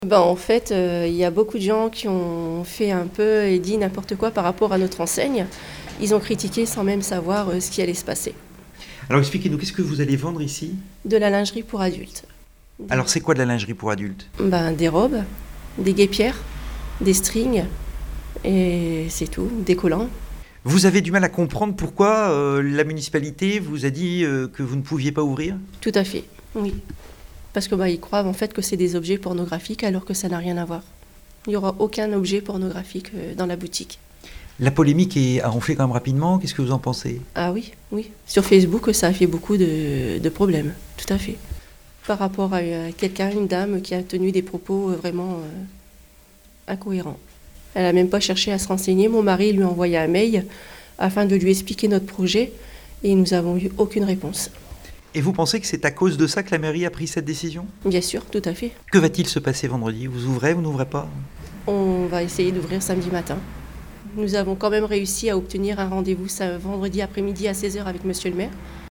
En fait, il y a beaucoup de gens qui ont fait un peu et dit n'importe quoi par rapport à notre enseigne. Ils ont critiqué sans même savoir ce qui allait se passer. Alors expliquez-nous, qu'est-ce que vous allez vendre ici ? De la lingerie pour adultes. Alors c'est quoi de la lingerie pour adultes ? Des robes, des guêpières, des strings, et c'est tout, des collants. Vous avez du mal à comprendre pourquoi la municipalité vous a dit que vous ne pouviez pas ouvrir ? Tout à fait, oui. Parce que ils croient en fait que c'est des objets pornographiques alors que ça n'a rien à voir. Il n'y aura aucun objet pornographique dans la boutique. La polémique a enflé quand même rapidement, qu'est-ce que vous en pensez ? Ah oui, oui. Sur Facebook, ça a fait beaucoup de problèmes, tout à fait. Par rapport à une dame qui a tenu des propos vraiment incohérents. Elle n'a même pas cherché à se renseigner. Mon mari lui a envoyé un mail afin de lui expliquer notre projet et nous n'avons eu aucune réponse. Et vous pensez que c'est à cause de ça que la mairie a pris cette décision ? Bien sûr, tout à fait. Que va-t-il se passer vendredi ? Vous ouvrez, vous n'ouvrez pas ? On va essayer d'ouvrir samedi matin. Nous avons quand même réussi à obtenir un rendez-vous vendredi après-midi à 16h avec monsieur le maire.